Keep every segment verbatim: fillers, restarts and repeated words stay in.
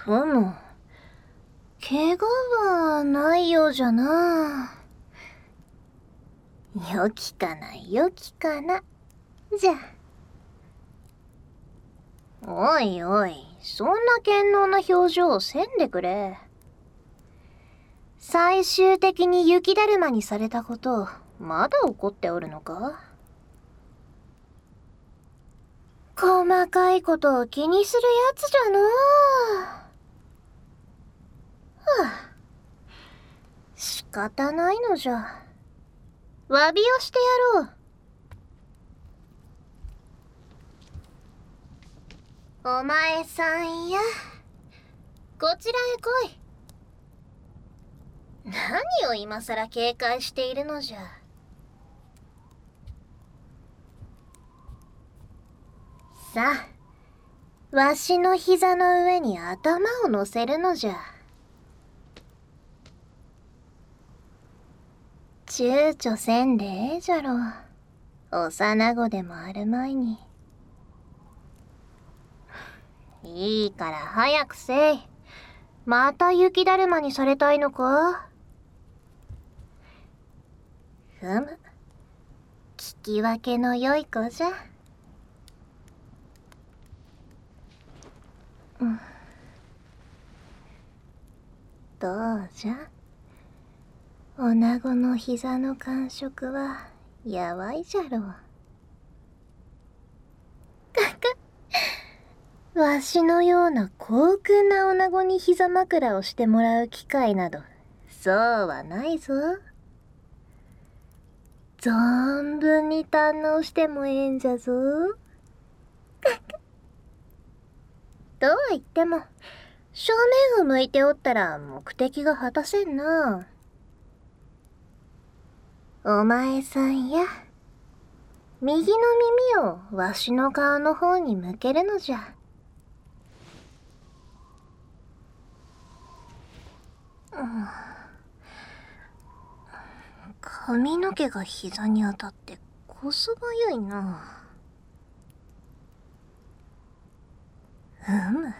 ふむ。怪我はないようじゃな。よきかなよきかな。じゃ。おいおい、そんな堅牢な表情をせんでくれ。最終的に雪だるまにされたこと、まだ怒っておるのか？細かいことを気にするやつじゃのう。はあ、仕方ないのじゃ。詫びをしてやろう。お前さんや、こちらへ来い。何を今さら警戒しているのじゃ。さあ、わしの膝の上に頭を乗せるのじゃ。躊躇せんでええじゃろう。幼子でもあるまいに。いいから早くせい。また雪だるまにされたいのか？ふむ。聞き分けの良い子じゃ。うん。どうじゃ？女子の膝の感触はやばいじゃろう。かか、わしのような高級な女子に膝枕をしてもらう機会などそうはないぞ。存分に堪能してもええんじゃぞ。かか。とは言っても正面を向いておったら目的が果たせんな。お前さんや、右の耳をわしの顔の方に向けるのじゃ。うん、髪の毛が膝に当たってこそばゆいな。うむ。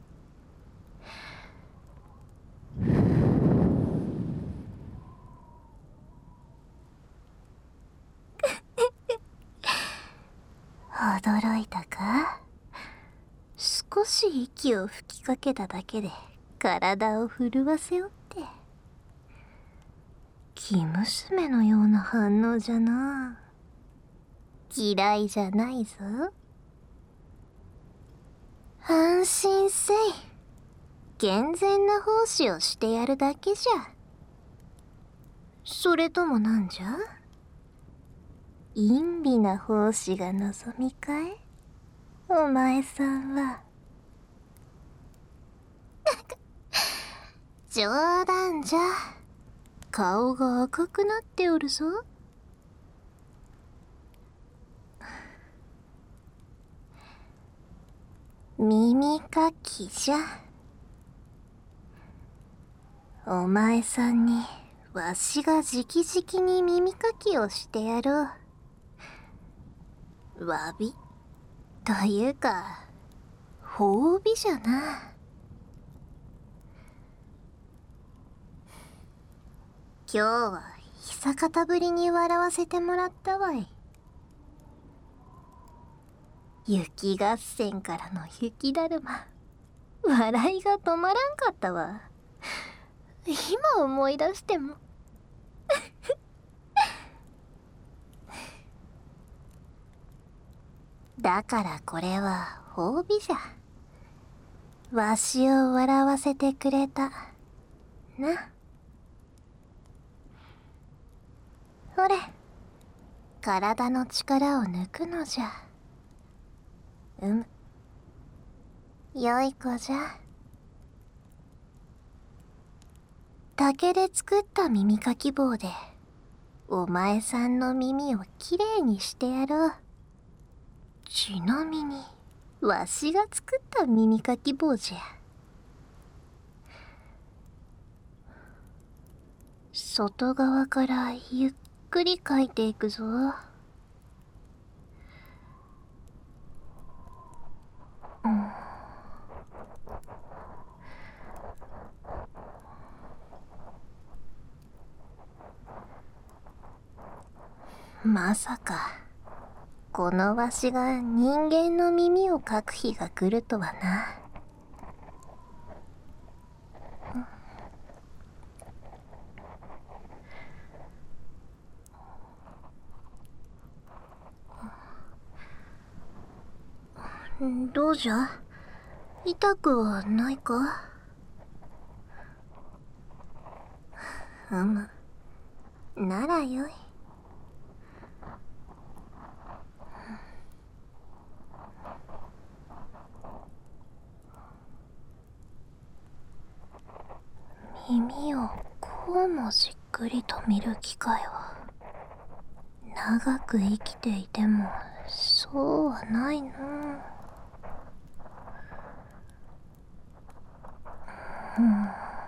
驚いたか？少し息を吹きかけただけで体を震わせおって。生娘のような反応じゃな。嫌いじゃないぞ。安心せい。健全な奉仕をしてやるだけじゃ。それともなんじゃ？陰微な奉仕が望みかい？お前さんは。冗談じゃ。顔が赤くなっておるぞ。耳かきじゃ。お前さんにわしが直々に耳かきをしてやろう。詫びというか褒美じゃな。今日は久方ぶりに笑わせてもらったわい。雪合戦からの雪だるま、笑いが止まらんかったわ。今思い出してもだからこれは褒美じゃ。わしを笑わせてくれたな。ほれ、体の力を抜くのじゃ。うむ、良い子じゃ。竹で作った耳かき棒でお前さんの耳をきれいにしてやろう。ちなみにわしが作った耳かき棒じゃ。外側からゆっくり描いていくぞ。うん、 まさかこのわしが人間の耳をかく日が来るとはな。どうじゃ、痛くはないか？うむ、ならよい。耳をこうもじっくりと見る機会は長く生きていてもそうはないな。うん、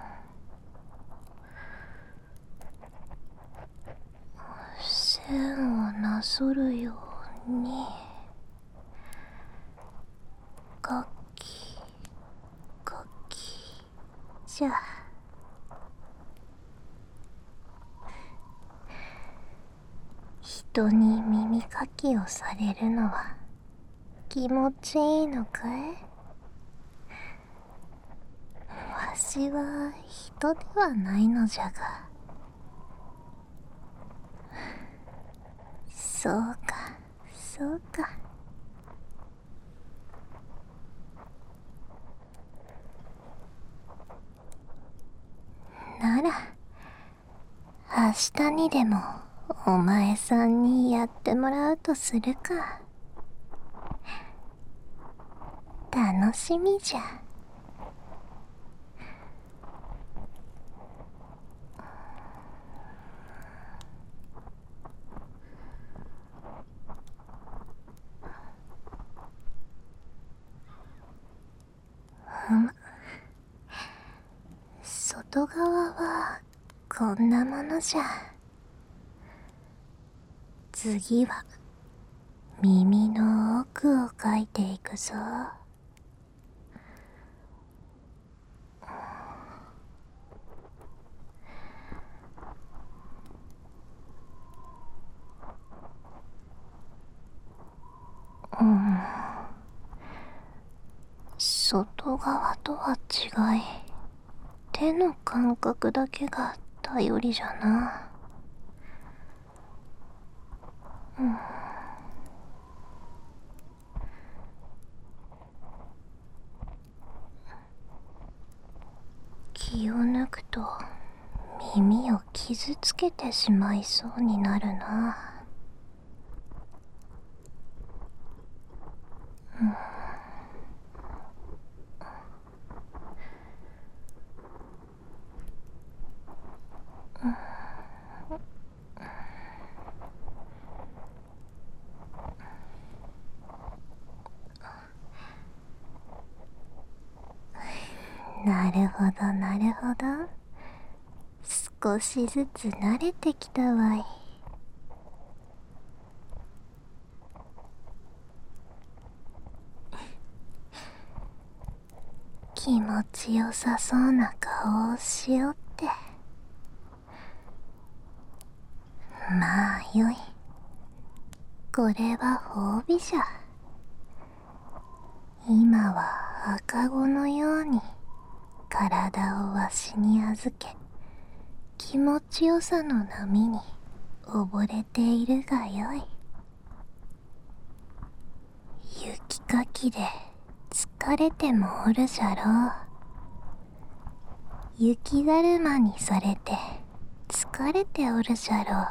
線をなぞるように楽器楽器じゃ。人に耳かきをされるのは気持ちいいのかい？わしは人ではないのじゃが。そうかそうか。なら明日にでもお前さんにやってもらうとするか。楽しみじゃ。ふむ、外側はこんなものじゃ。次は耳の奥を描いていくぞ。うん、外側とは違い手の感覚だけが頼りじゃな。うん、気を抜くと耳を傷つけてしまいそうになるな。うん、なるほどなるほど。少しずつ慣れてきたわい。気持ちよさそうな顔をしよって。まあよい。これは褒美じゃ。今は赤子のように体をわしに預け、気持ちよさの波に溺れているがよい。雪かきで疲れてもおるじゃろう。雪だるまにされて疲れておるじゃろう。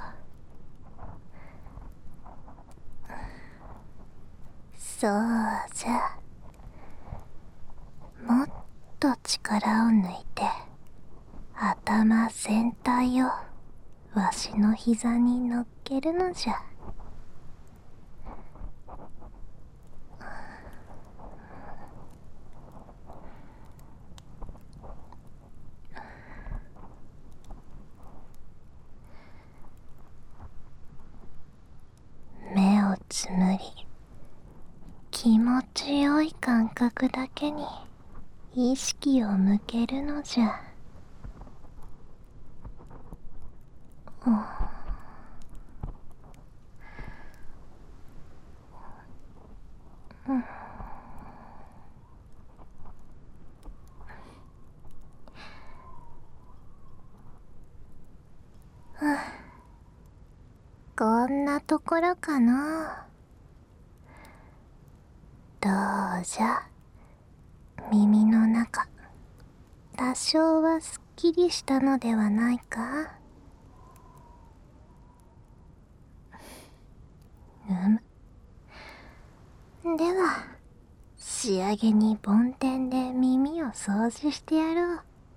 そうじゃ。もっと力を抜いて頭全体をわしの膝に乗っけるのじゃ。目をつむり、気持ちよい感覚だけに意識を向けるのじゃ。うん、 うん。こんなところかな。どうじゃ、耳の中多少はすっきりしたのではないか。うむ。では仕上げに梵天で耳を掃除してやろう。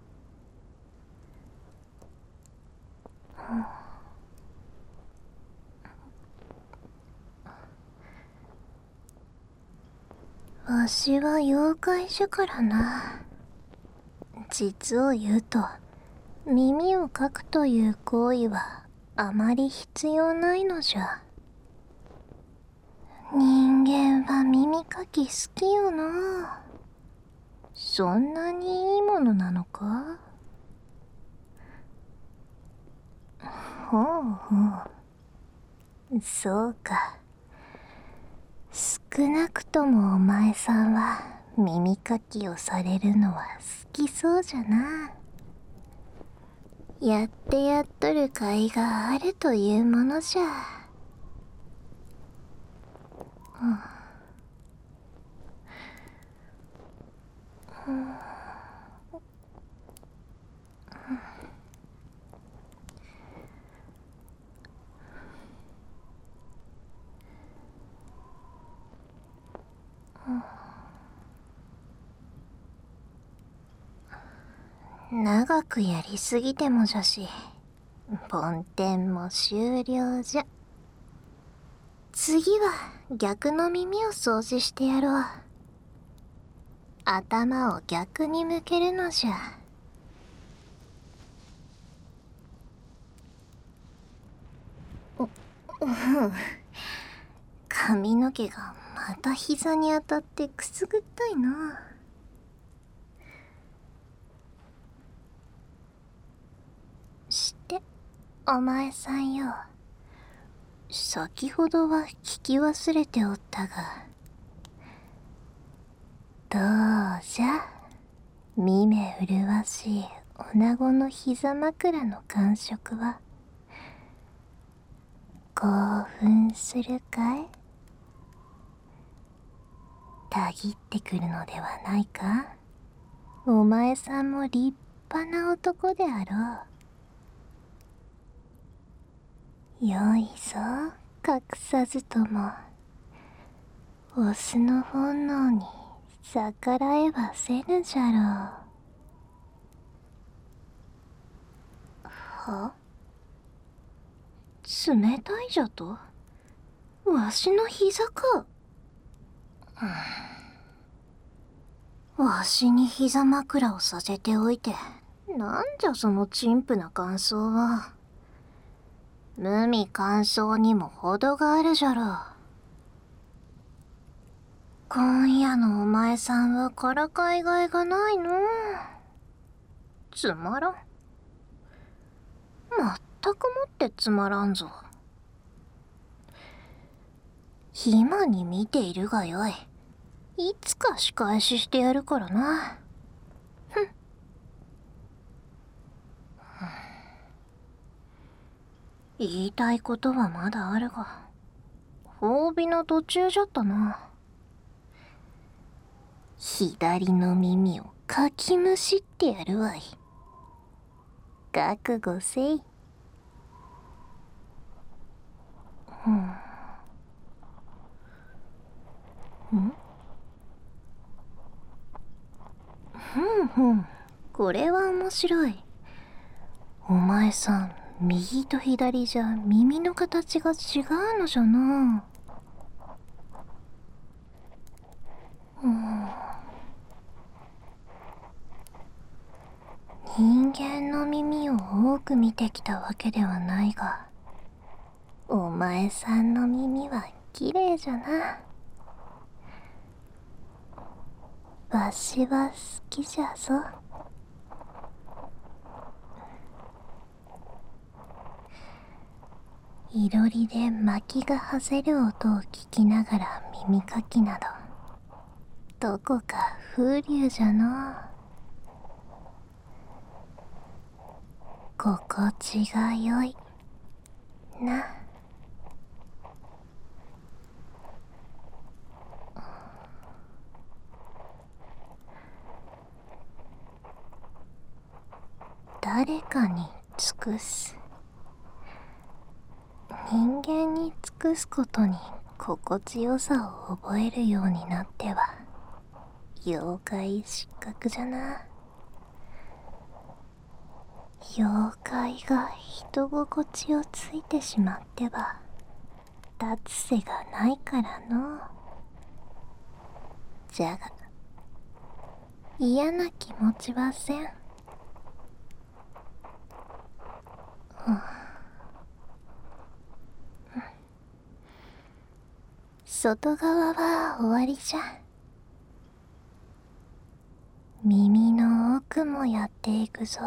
わしは妖怪じゃからな。実を言うと耳をかくという行為はあまり必要ないのじゃ。人間は耳かき好きよな。そんなにいいものなのか。ほうほう、そうか。少なくともお前さんは耳かきをされるのは好きそうじゃな。やってやっとる甲斐があるというものじゃ。うん、うん、長くやりすぎてもじゃし、梵天も終了じゃ。次は逆の耳を掃除してやろう。頭を逆に向けるのじゃ。う、うん。髪の毛がまた膝に当たってくすぐったいな。してお前さんよ、先ほどは聞き忘れておったが、どうじゃ、見目麗しい女子の膝枕の感触は興奮するかい。たぎってくるのではないか。お前さんも立派な男であろう。よいぞ、隠さずともオスの本能に逆らえばせぬじゃろう。は？冷たいじゃと？わしの膝か。わしに膝枕をさせておいて、なんじゃその陳腐な感想は。無味乾燥にも程があるじゃろう。今夜のお前さんはからかいがいがないの。つまらん。まったくもってつまらんぞ。今に見ているがよい。いつか仕返ししてやるからな。ふん。言いたいことはまだあるが、褒美の途中じゃったな。左の耳をかきむしってやるわい。覚悟せい。うん。ん？ふんふん。これは面白い。お前さん、右と左じゃ耳の形が違うのじゃな。うん。人間の耳を多く見てきたわけではないが、お前さんの耳は綺麗じゃな。わしは好きじゃぞ。いろりで薪がはぜる音を聞きながら耳かきなどどこか風流じゃの。心地がよいな。誰かに尽くす。人間に尽くすことに心地よさを覚えるようになっては妖怪失格じゃな。妖怪が人心地をついてしまっては立つ瀬がないからの。じゃが嫌な気持ちはせん。外側は終わりじゃ。耳の奥もやっていくぞ。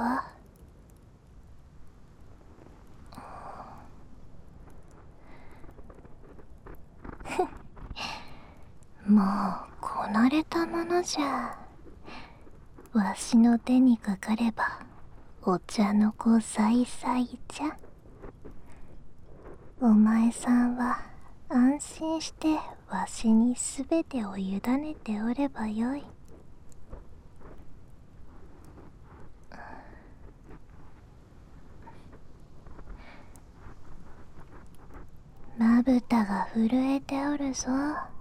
もうこなれたものじゃ。わしの手にかかればお茶の子さいさいじゃ。お前さんは安心してわしにすべてを委ねておればよい。まぶたが震えておるぞ。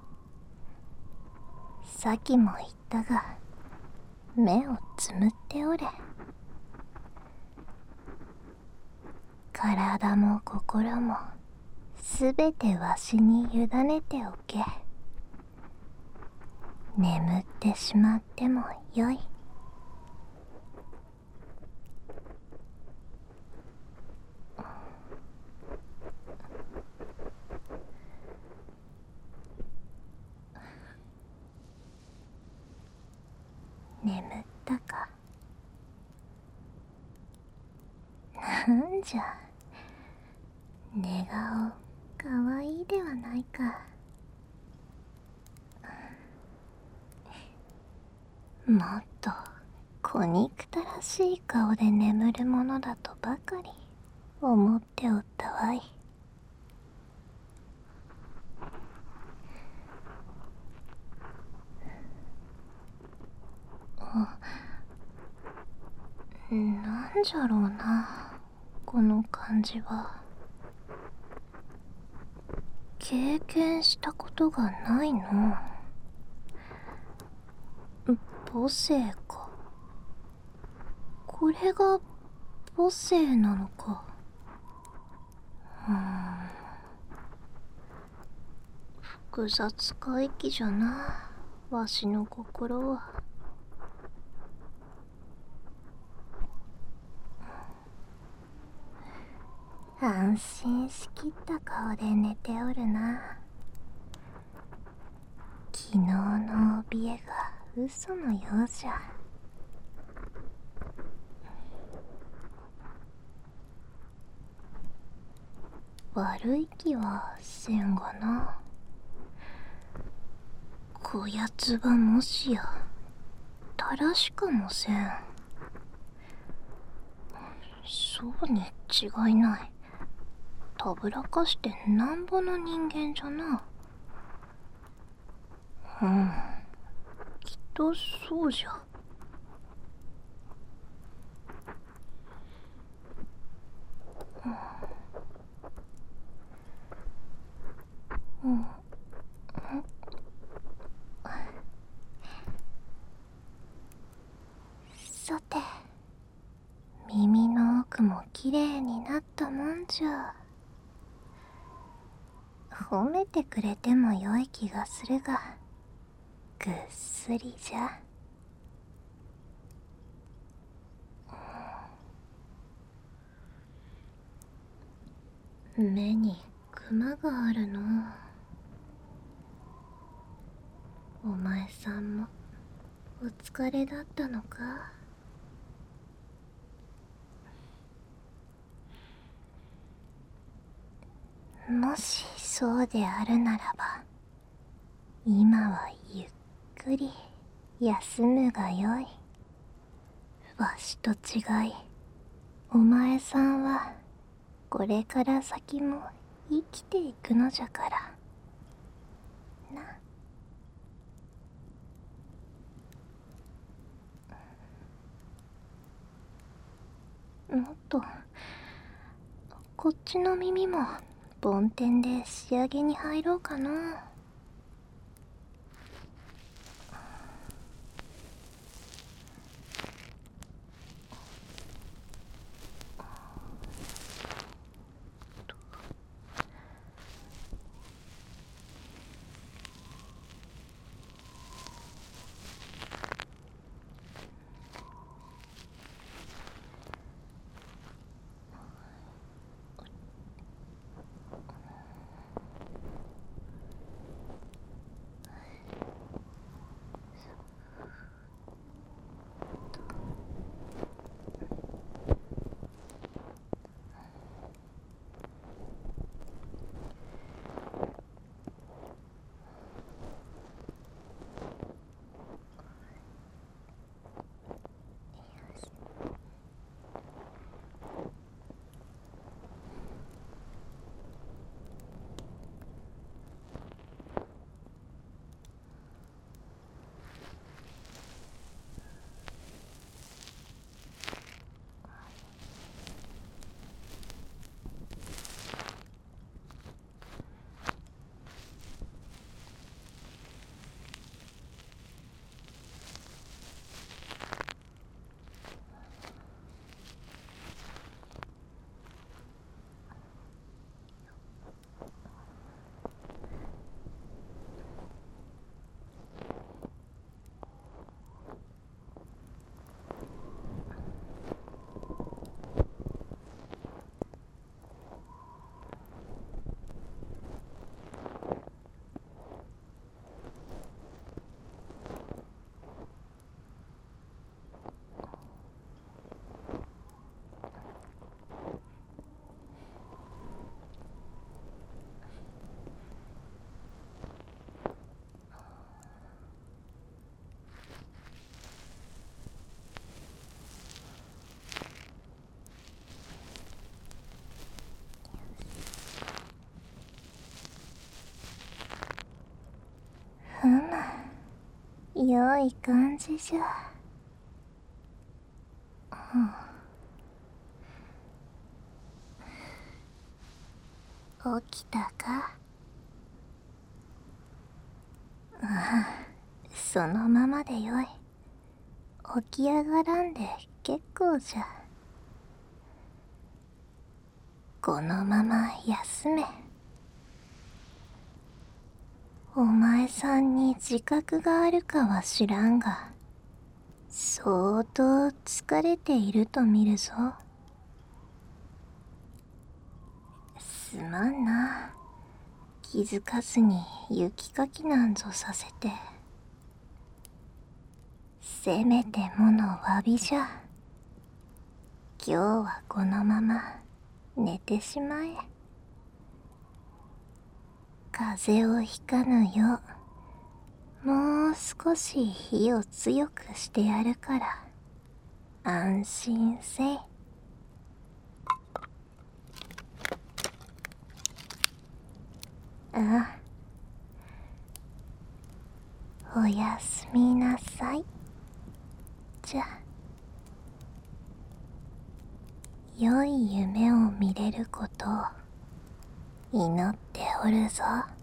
さっきも言ったが目をつむっておれ。体も心もすべてわしに委ねておけ。眠ってしまってもよい。眠ったか。なんじゃ、寝顔かわいいではないか。もっと小憎たらしい顔で眠るものだとばかり思っておったわい。なんじゃろうな、この感じは。経験したことがないの。母性か。これが母性なのか。うーん、複雑回帰じゃな、わしの心は。安心しきった顔で寝ておるな。昨日の怯えが嘘のようじゃ。悪い気はせんがな。こやつはもしやたらしかもせん。そうに違いない。たぶらかしてなんぼの人間じゃな。うん、きっとそうじゃ。うん、うん、さて、耳の奥もきれいになったもんじゃ。褒めてくれてもよい気がするが、ぐっすりじゃ。目にクマがあるの。お前さんもお疲れだったのか。もしそうであるならば、今はゆっくぷり休むがよい。わしと違い、お前さんはこれから先も生きていくのじゃからな。もっとこっちの耳も梵天で仕上げに入ろうかな。ふむ、良い感じじゃ。うん、起きたか。ああ、そのままでよい。起き上がらんで結構じゃ。このまま休め。お前さんに自覚があるかは知らんが、相当疲れていると見るぞ。すまんな、気づかずに雪かきなんぞさせて。せめてもの詫びじゃ。今日はこのまま寝てしまえ。風邪をひかぬよう、もう少し火を強くしてやるから安心せい。ああ、おやすみなさい。じゃ、良い夢を見れることを祈っておるぞ。